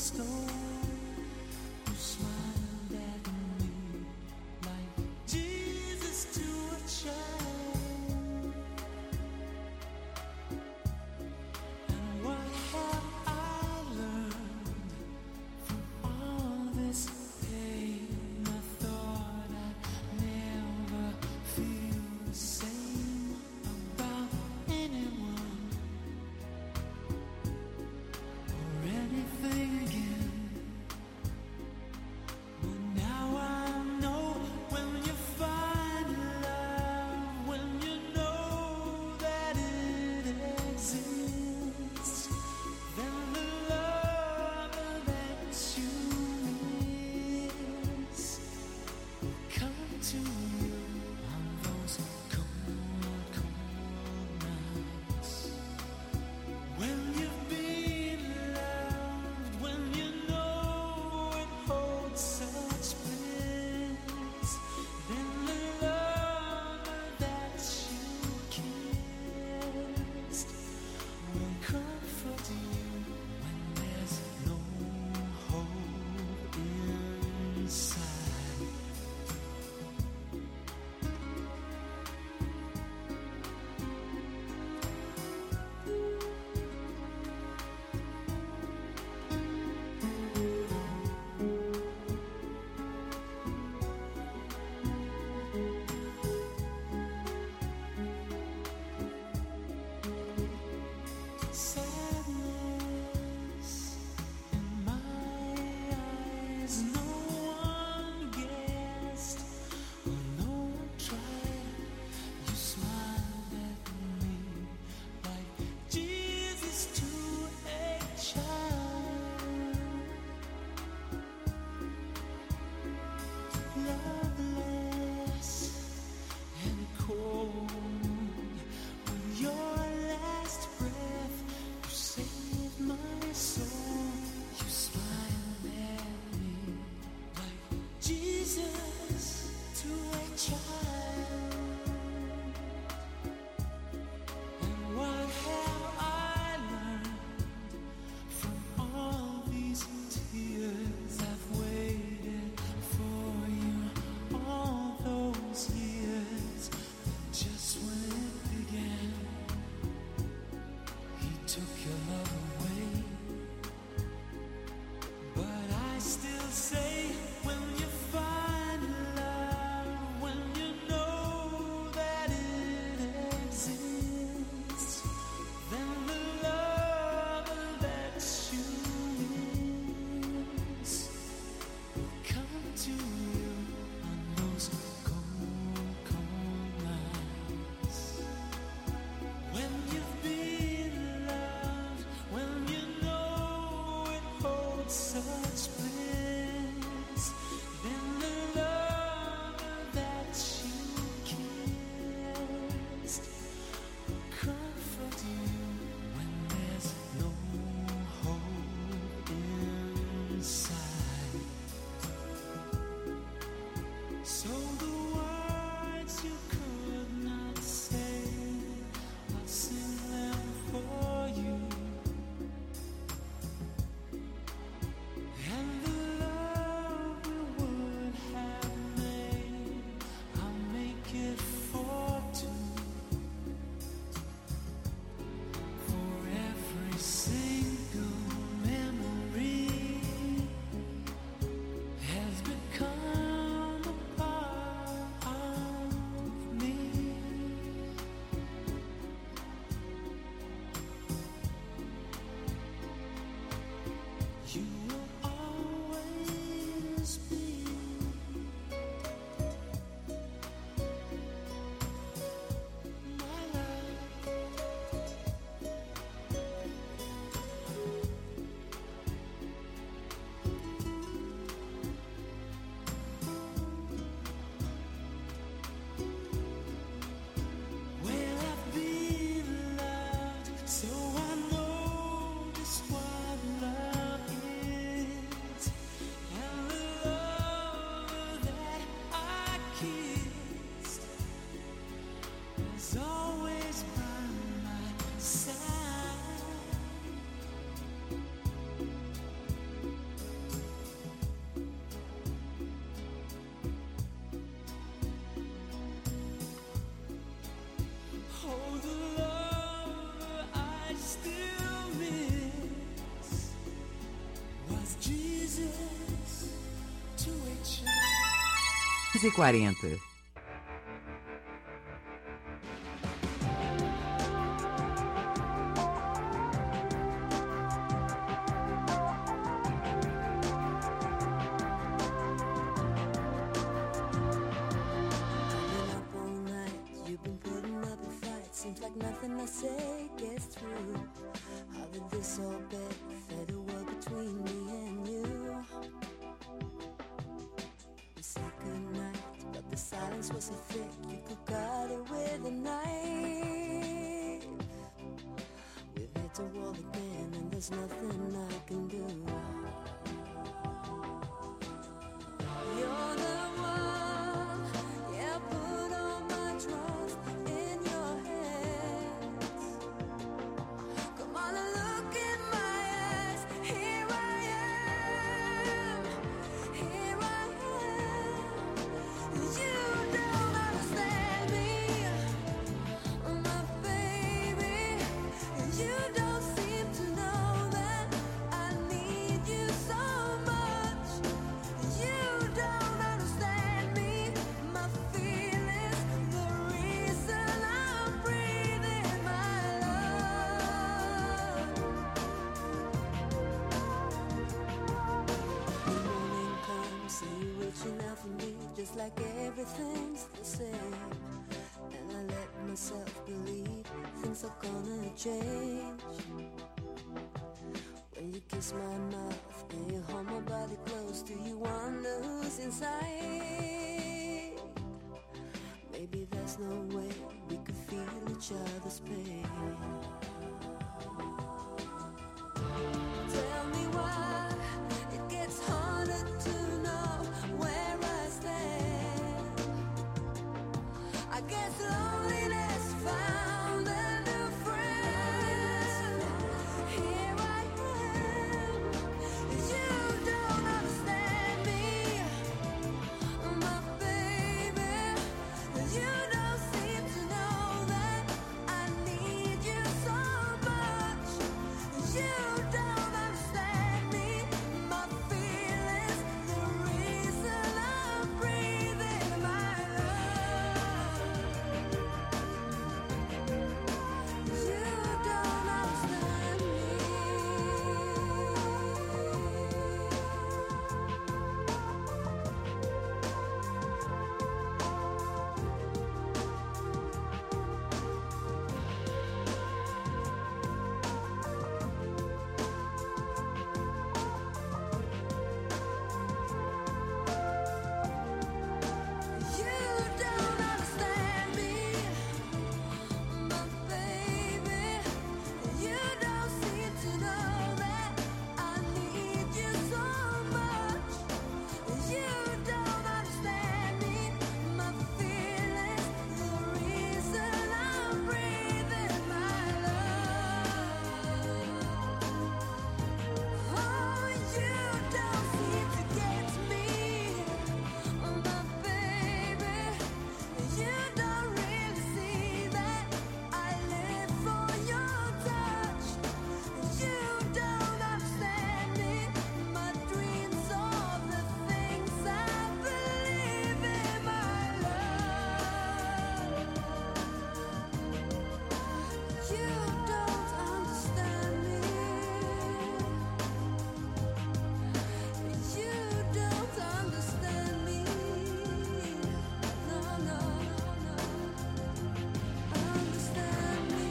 So I know just what love is. 11h40. Like everything's the same, and I let myself believe things are gonna change. When you kiss my mouth and you hold my body close, do you wonder who's inside? Maybe there's no way we could feel each other's pain. Tell me why it gets harder to know where I stand. I guess loneliness found a new friend. Here I am. You don't understand me, my baby. You don't seem to know that I need you so much. You don't understand me, my feelings, the reason I'm breathing, my love. You don't understand me. You don't understand me, my baby. You don't seem to know that I need you so much. You don't understand me, my feelings, the reason I'm breathing, my love. Oh, you don't seem to get me, my baby. You don't really see that I live for your touch. You don't understand me, my dreams, all the things I believe in, my love. You don't understand me. You don't understand me. No, no, no, understand me.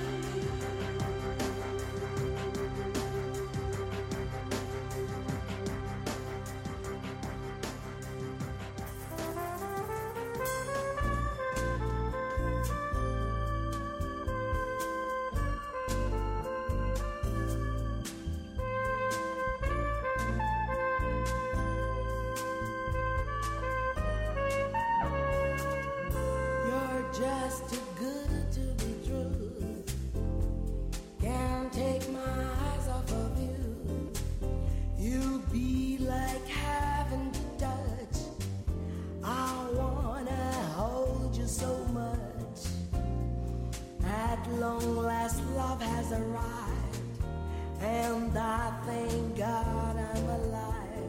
You're just too good to be true. Can't take my eyes off of you. You be like heaven to touch. I wanna hold you so much. At long last, love has arrived, and I thank God I'm alive.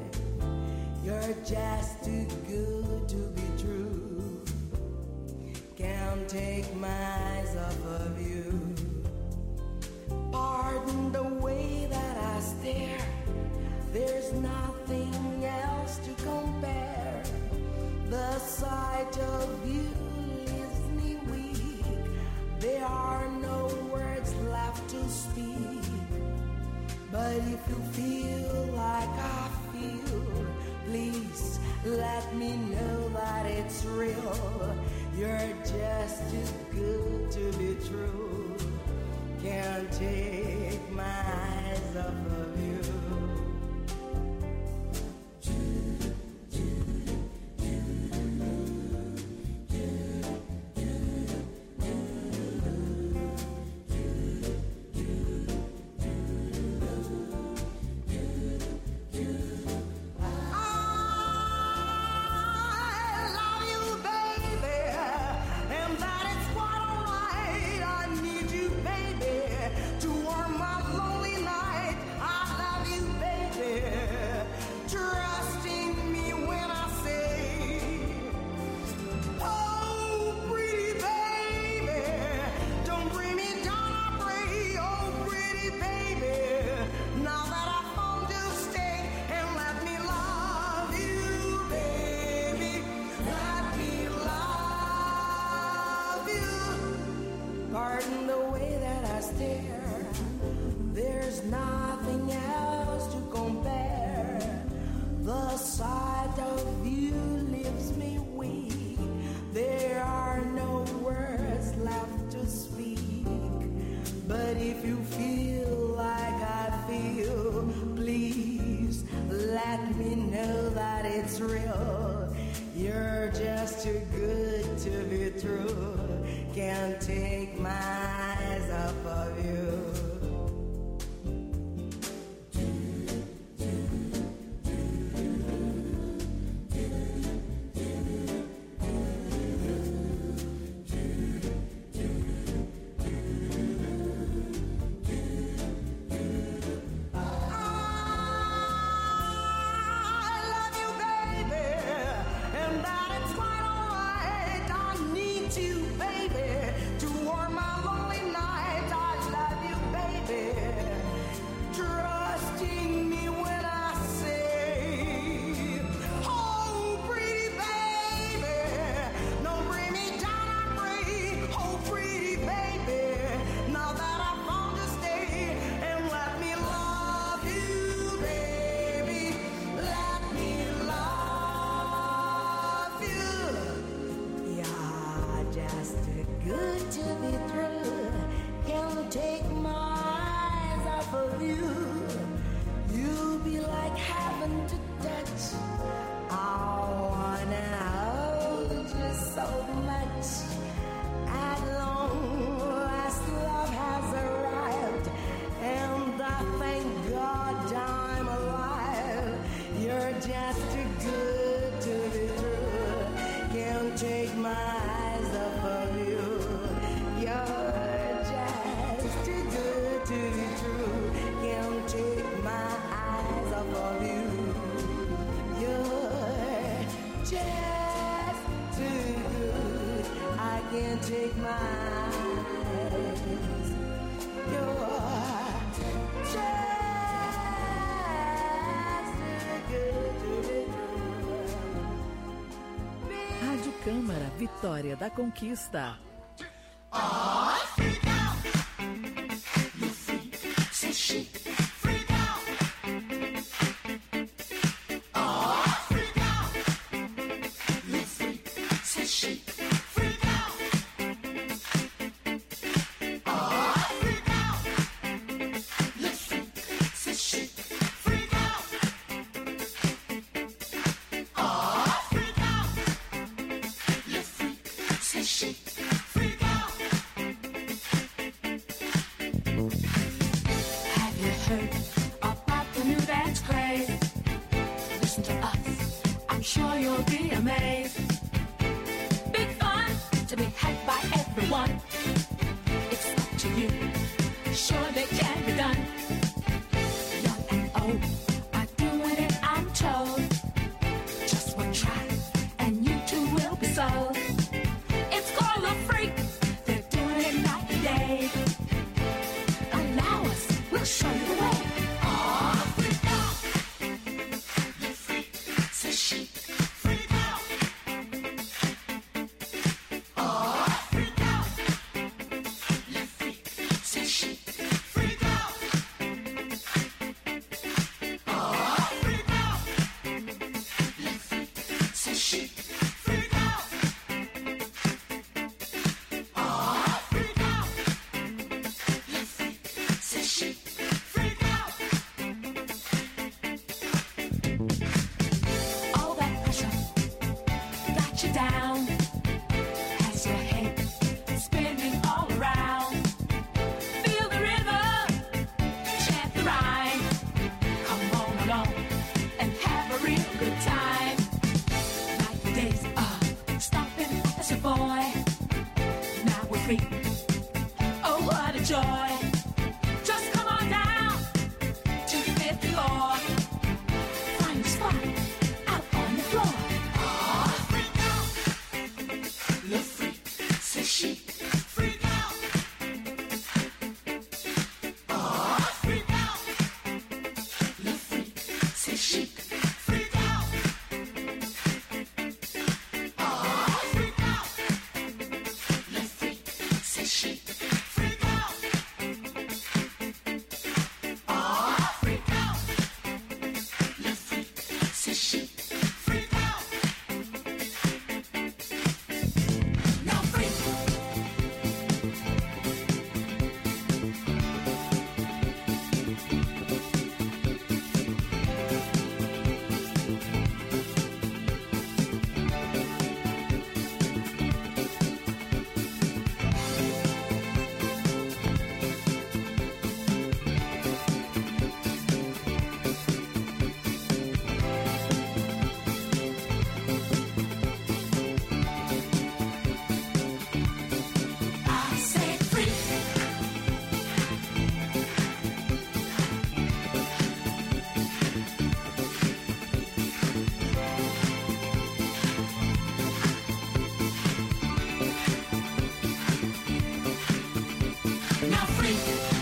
just too good to be true. Can't take my eyes off of you. Pardon the way that I stare. There's nothing else to compare. The sight of you leaves me weak. There are no words left to speak. But if you feel like I feel, please let me know that it's real. You're just too good to be true. Can't take my eyes off of you. There's nothing else to compare. The sight of you leaves me weak. There are no words left to speak. But if you feel like I feel, please let me know that it's real. You're just too good to be true. Can't take my eyes off of you. Rádio Câmara, Vitória da Conquista. free. Oh, what a joy. Just come on down to the 5th floor. Find a spot out on the floor. Ah, freak out. Le freak, c'est chic. Freak out. Ah, freak out. Le freak, c'est chic. Freak out. Ah, freak out. Le freak, c'est chic. Freak out. Ah, freak out. Le freak, c'est chic. Freak out. Now freak. I said freak. Now freak.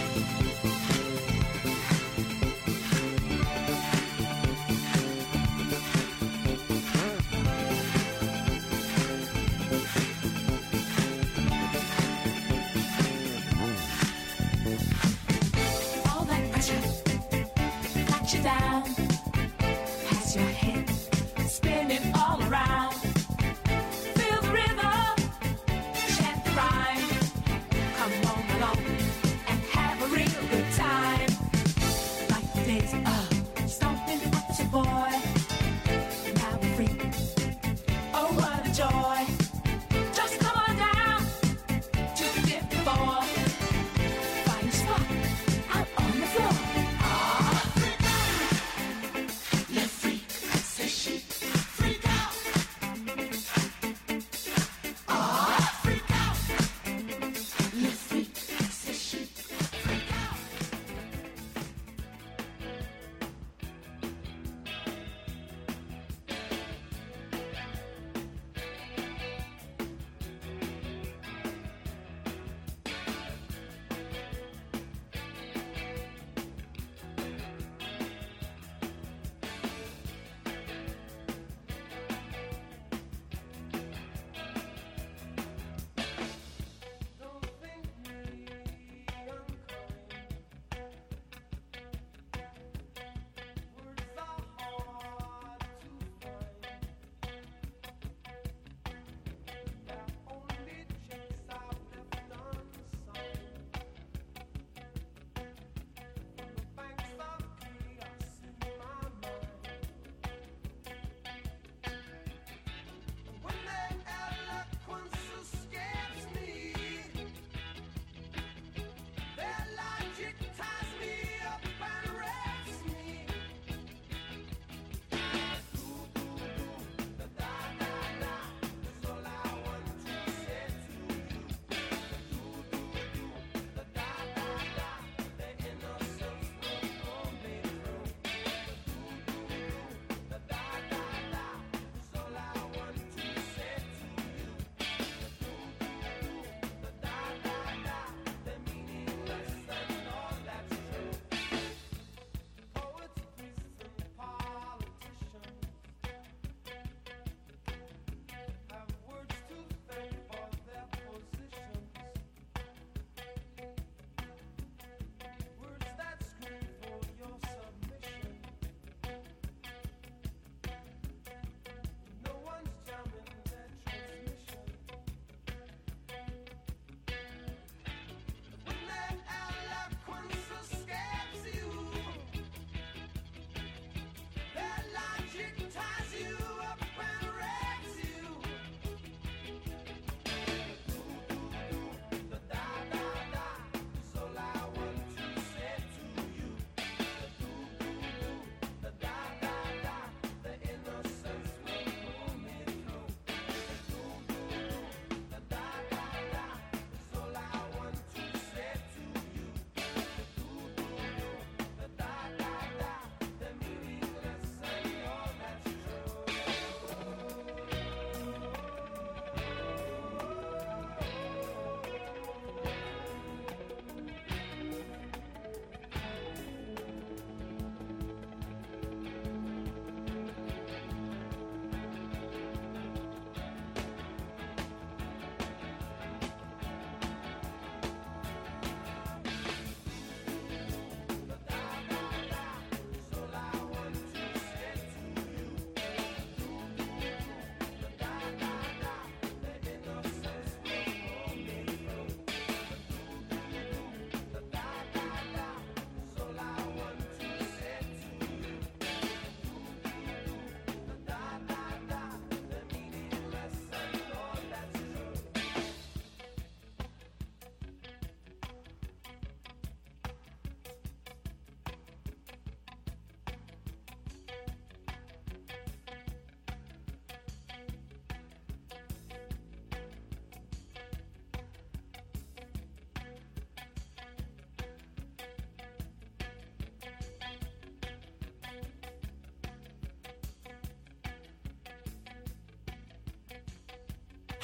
All that pressure got you down. Has your head spinning all around. Feel the rhythm, chant the rhyme. Come on along and have a real good time. Like the days of stomping up your boy. Now we're free. Oh, what a joy. Just come on down to the 5th floor. Find a spot out on the floor. Ah, freak out. Le freak,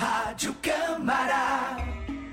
Rádio Câmara.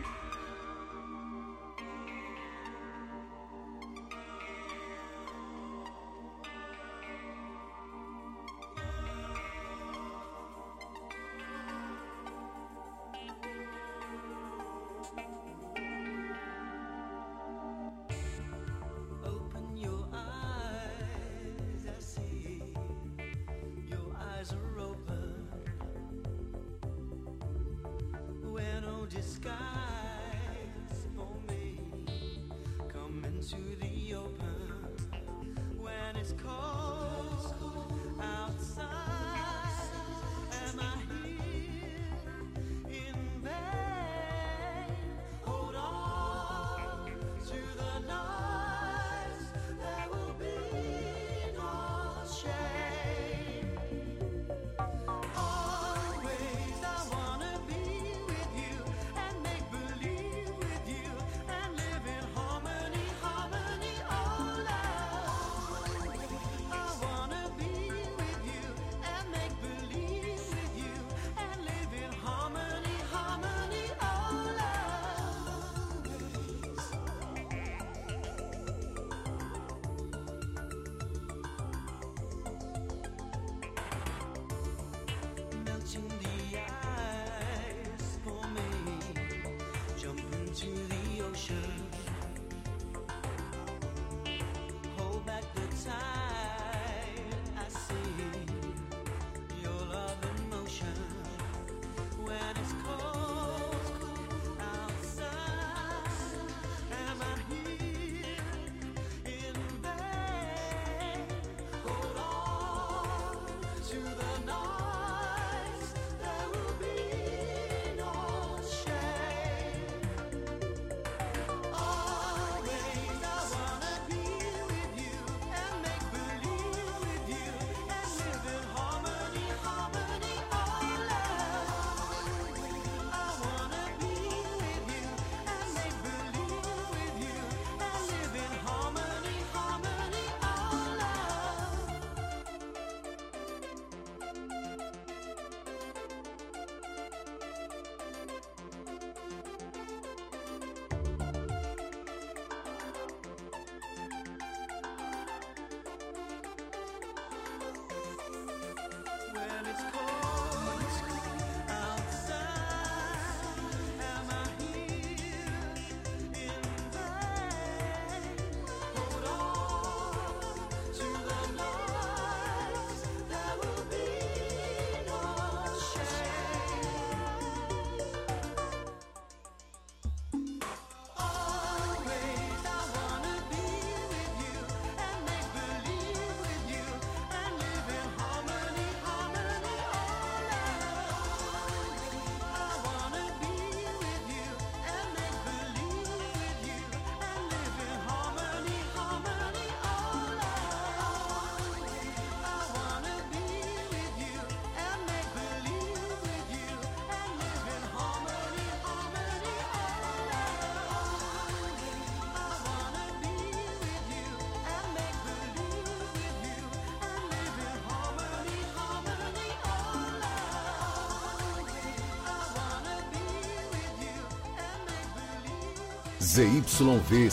ZYV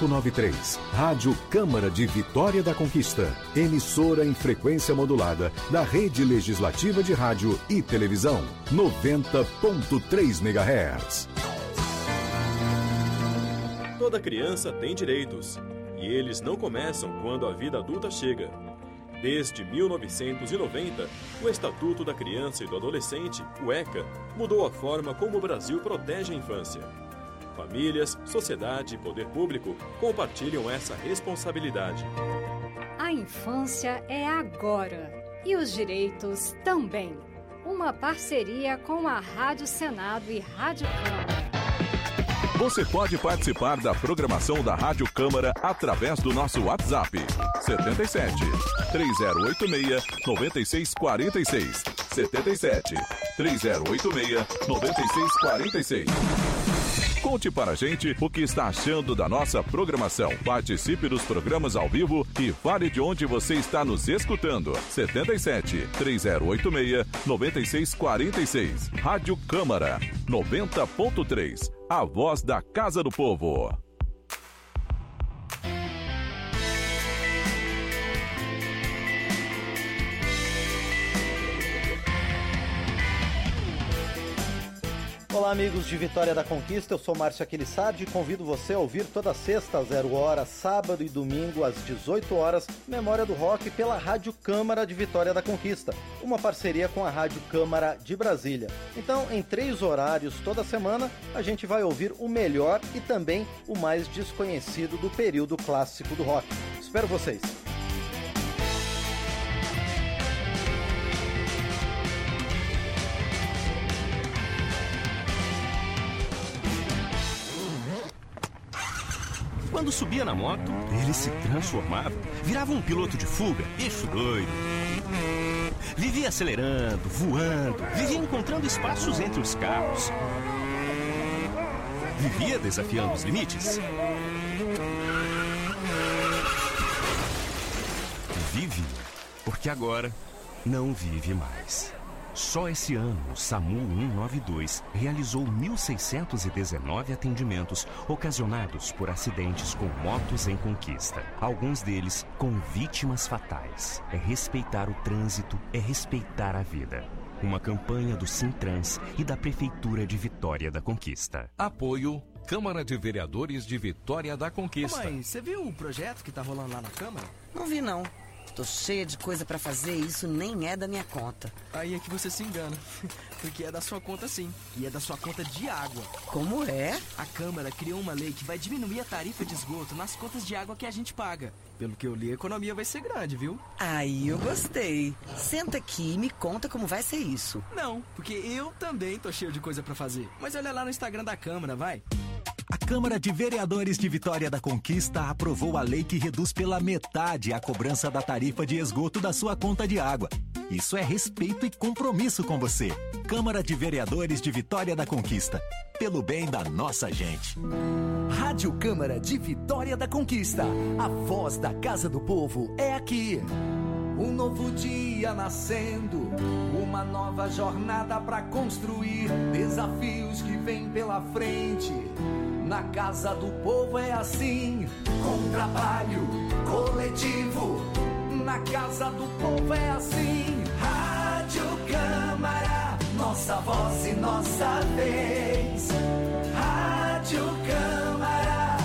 593, Rádio Câmara de Vitória da Conquista, emissora em frequência modulada da Rede Legislativa de Rádio e Televisão, 90.3 MHz. Toda criança tem direitos, e eles não começam quando a vida adulta chega. Desde 1990, o Estatuto da Criança e do Adolescente, o ECA, mudou a forma como o Brasil protege a infância. Famílias, sociedade e poder público compartilham essa responsabilidade. A infância é agora e os direitos também. Uma parceria com a Rádio Senado e Rádio Câmara. Você pode participar da programação da Rádio Câmara através do nosso WhatsApp 77 3086 9646 77 3086 9646. Conte para a gente o que está achando da nossa programação. Participe dos programas ao vivo e fale de onde você está nos escutando. 77 3086 9646. Rádio Câmara 90.3. A voz da Casa do Povo. Olá, amigos de Vitória da Conquista, eu sou Márcio Aquilissardi e convido você a ouvir toda sexta às 0h, sábado e domingo às 18h, Memória do Rock pela Rádio Câmara de Vitória da Conquista, uma parceria com a Rádio Câmara de Brasília. Então, em 3 horários toda semana, a gente vai ouvir o melhor e também o mais desconhecido do período clássico do rock. Espero vocês! Quando subia na moto, ele se transformava, virava um piloto de fuga, bicho doido. Vivia acelerando, voando, vivia encontrando espaços entre os carros. Vivia desafiando os limites. Vive, porque agora não vive mais. Só esse ano, o SAMU 192 realizou 1.619 atendimentos ocasionados por acidentes com motos em conquista. Alguns deles com vítimas fatais. É respeitar o trânsito, é respeitar a vida. Uma campanha do Sintrans e da Prefeitura de Vitória da Conquista. Apoio Câmara de Vereadores de Vitória da Conquista. Mãe, você viu o projeto que tá rolando lá na Câmara? Não vi, não. Tô cheia de coisa pra fazer e isso nem é da minha conta. Aí é que você se engana, porque é da sua conta sim, e é da sua conta de água. Como é? A Câmara criou uma lei que vai diminuir a tarifa de esgoto nas contas de água que a gente paga. Pelo que eu li, a economia vai ser grande, viu? Aí eu gostei. Senta aqui e me conta como vai ser isso. Não, porque eu também tô cheio de coisa pra fazer. Mas olha lá no Instagram da Câmara, vai. A Câmara de Vereadores de Vitória da Conquista aprovou a lei que reduz pela metade a cobrança da tarifa de esgoto da sua conta de água. Isso é respeito e compromisso com você. Câmara de Vereadores de Vitória da Conquista. Pelo bem da nossa gente. Rádio Câmara de Vitória da Conquista. A voz da Casa do Povo é aqui. Um novo dia nascendo, uma nova jornada pra construir, desafios que vêm pela frente. Na Casa do Povo é assim, com trabalho coletivo. Na Casa do Povo é assim. Rádio Câmara, nossa voz e nossa vez. Rádio Câmara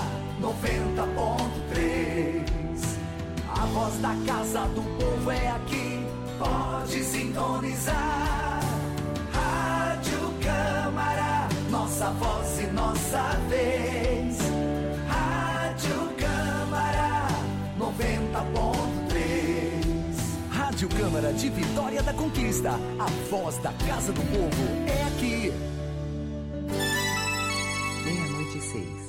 90.3. A voz da Casa do Povo é aqui, pode sintonizar. Rádio Câmara, nossa voz e nossa vez. Rádio Câmara 90.3. Rádio Câmara de Vitória da Conquista. A voz da Casa do Povo é aqui. 00:06.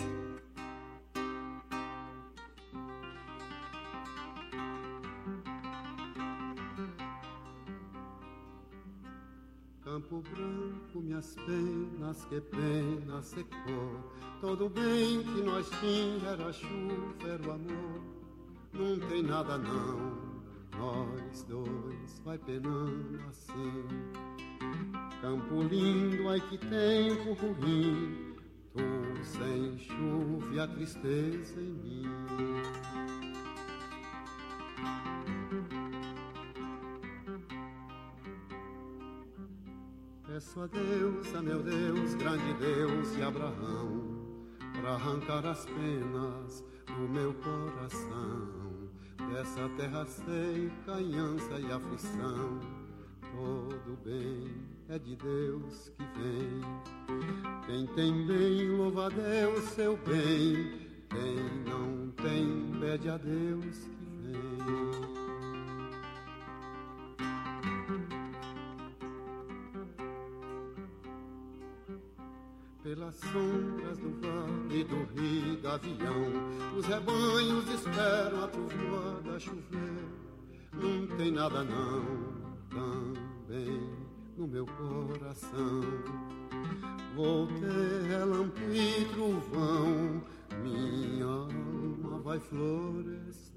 Campo Branco, minhas penas, que pena secou. Todo bem que nós tínhamos era chuva, era o amor. Não tem nada não, nós dois vai penando assim. Campo lindo, ai que tempo ruim. Tu sem chuva e a tristeza em mim. Peço a Deus, a meu Deus, grande Deus de Abraão, pra arrancar as penas do meu coração, dessa terra seca, anhança e aflição. Todo bem é de Deus que vem. Quem tem bem, louva a Deus seu bem. Quem não tem, pede a Deus que vem. Pelas sombras do vale, do rio, do avião, os rebanhos esperam a trovoada chover. Não tem nada não, também no meu coração. vou ter relampo e trovão, minha alma vai florescer.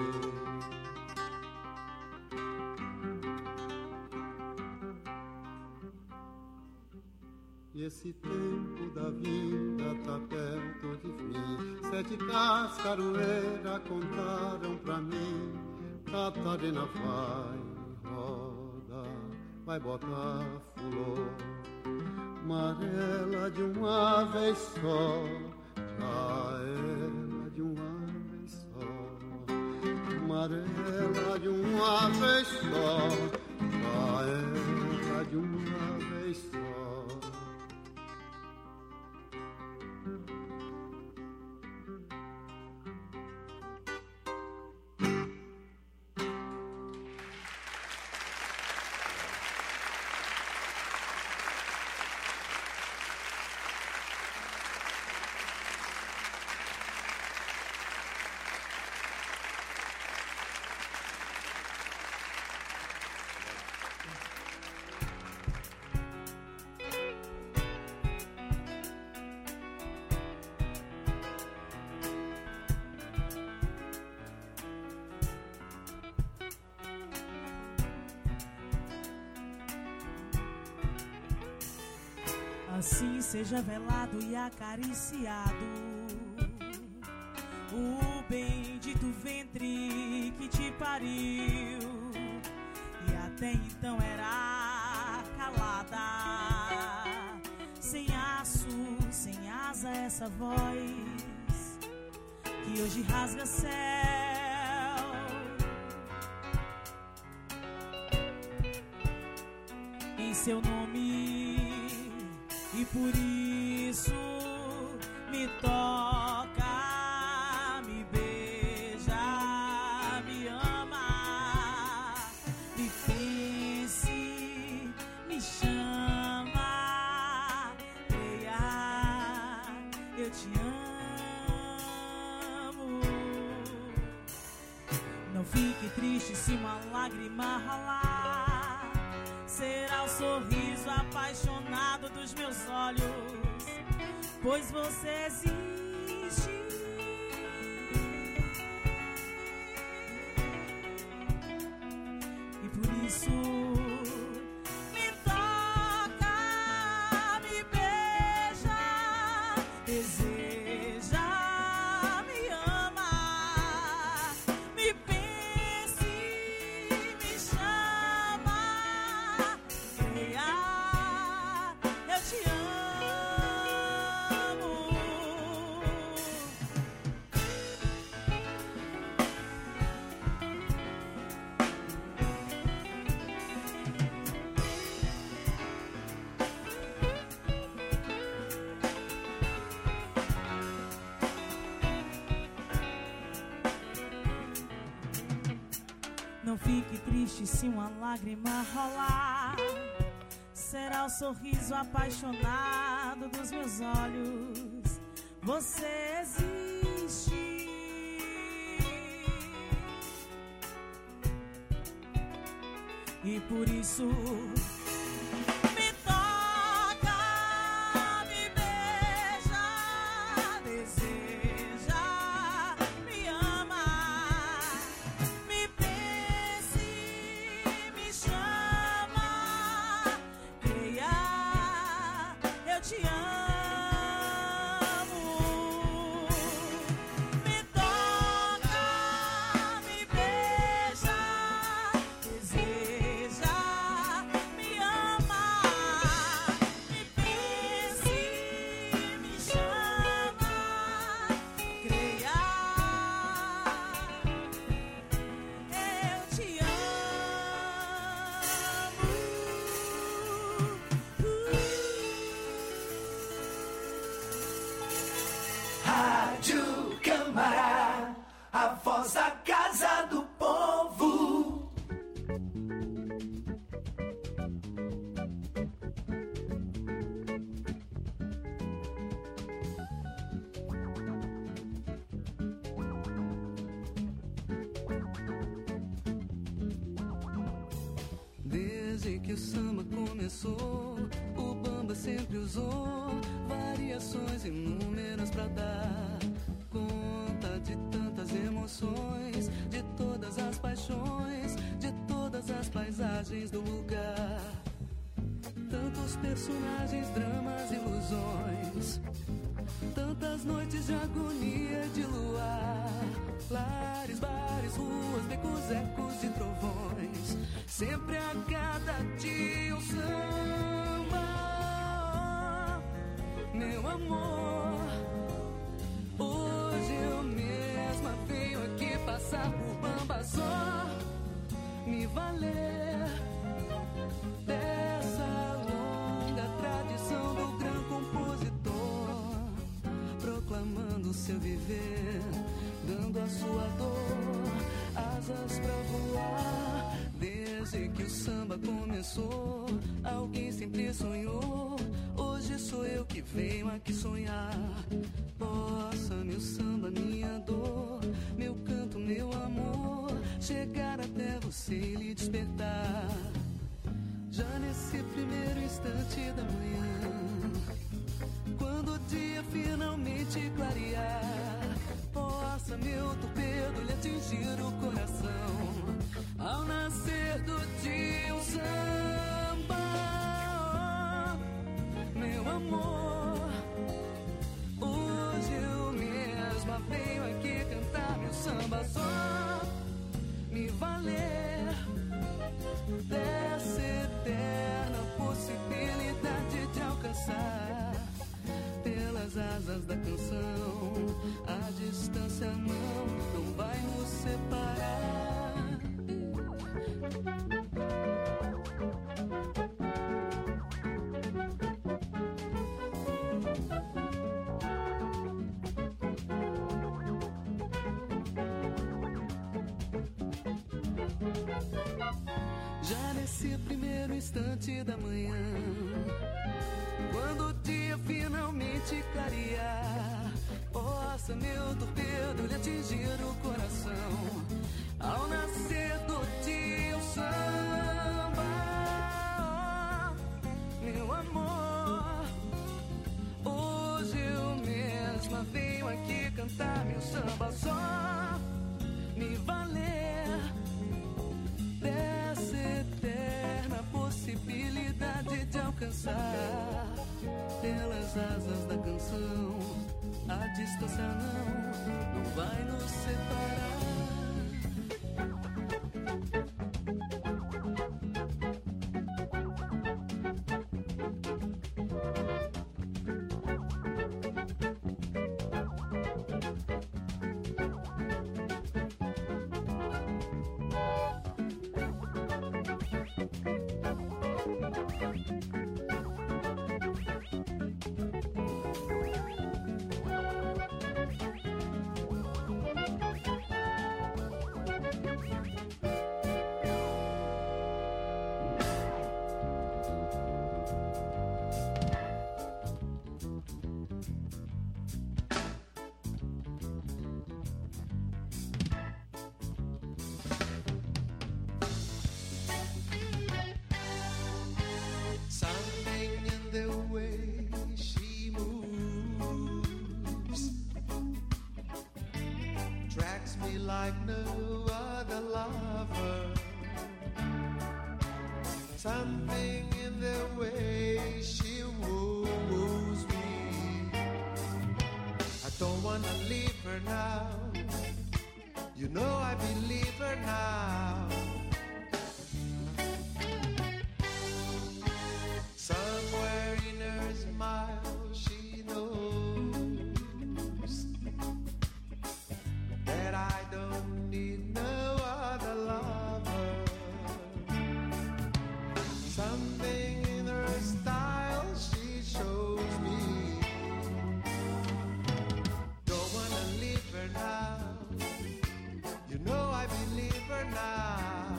E esse tempo da vida tá perto de fim. 7 cascaroeiras contaram pra mim. Catarina vai roda, vai botar flor amarela de uma vez só, pra ela de uma vez só, amarela de uma vez só, pra ela de uma vez só. Assim seja velado e acariciado o bendito ventre que te pariu, e até então era calada, sem aço, sem asa, essa voz que hoje rasga céu. Em seu nome, e por isso me toca, me beija, me ama, me pense, me chama, creia, eu te amo. Não fique triste se uma lágrima rolar, será o sorriso apaixonado dos meus olhos, pois você existe. E por isso me toca, me beija, deseja, me ama, me pense, me chama, creia, eu te amo. Não fique triste se uma lágrima rolar, será o sorriso apaixonado dos meus olhos, você existe. E por isso me toca, me beija, deseja, me ama, me pense, me chama, creia, eu te amo. Me toca, me beija, deseja, me ama, me pense, me chama, creia, eu te Rádio Câmara, a voz da Casa do Povo. Desde Desde que o samba começou, o bamba sempre usou variações inúmeras pra dar conta de tantas emoções, de todas as paixões, de todas as paisagens do lugar. Tantos personagens, dramas, ilusões, tantas noites de agonia de luar. Lares, bares, ruas, becos, ecos de trovões, sempre a cada dia um samba. Meu amor, hoje eu mesma venho aqui passar por bamba só me valer dessa longa tradição do grande compositor, proclamando seu viver, dando a sua dor asas pra voar. Desde que o samba começou, alguém sempre sonhou. Hoje sou eu que venho aqui sonhar. Possa meu samba, minha dor, meu canto, meu amor, chegar até você e lhe despertar. Já nesse primeiro instante da manhã, quando o dia finalmente clarear, possa meu torpedo lhe atingir o coração. Ao nascer do dia um samba, meu amor, hoje eu mesma venho aqui cantar meu samba só me valer dessa eterna possibilidade de alcançar pelas asas da canção. A distância não vai nos separar. Já nesse primeiro instante da manhã, quando o dia finalmente clarear, possa meu torpedo lhe atingir o coração. Ao nascer do dia o samba, meu amor, hoje eu mesma venho aqui cantar meu samba só me valer dessa eterna possibilidade de alcançar pelas asas da canção. A distância não vai nos separar. Like no other lover, something in the way she woos me. I don't wanna leave her now, you know I believe her now. Somewhere in her smile she knows that I don't need no other lover. Something in her style she shows me. Don't wanna leave her now, you know I believe her now.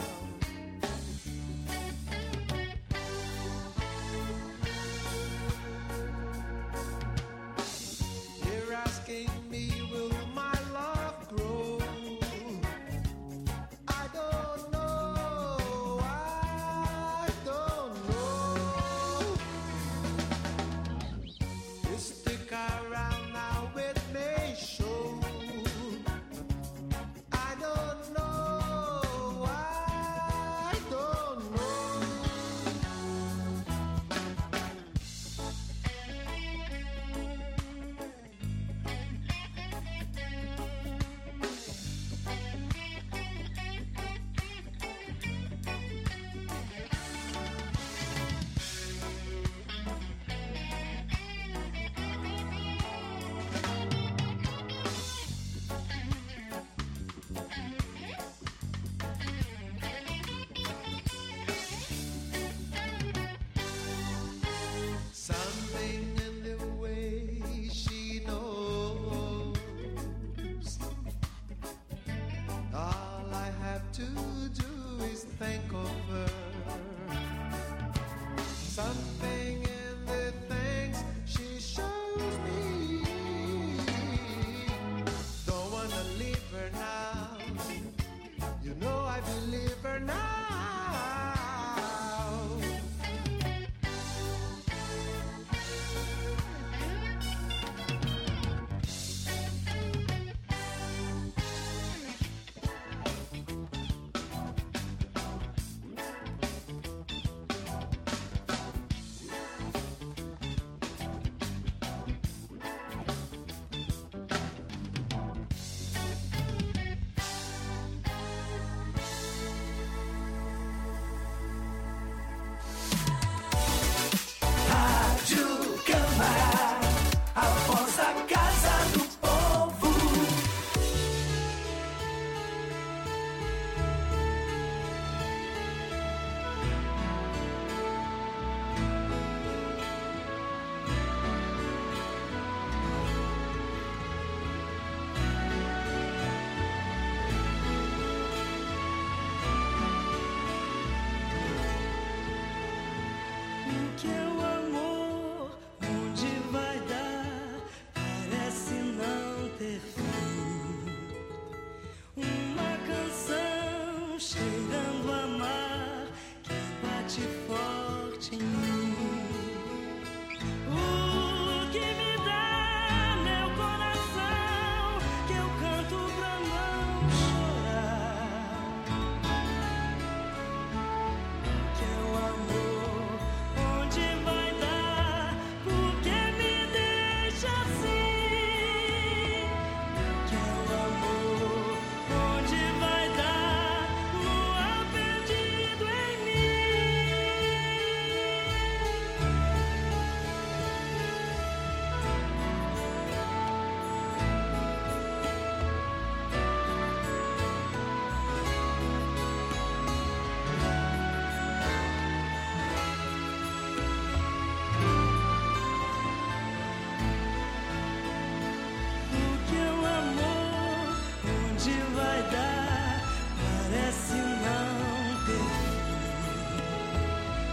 que é o amor, onde vai dar, parece não ter fim. Uma canção cheirando a mar que bate forte em mim.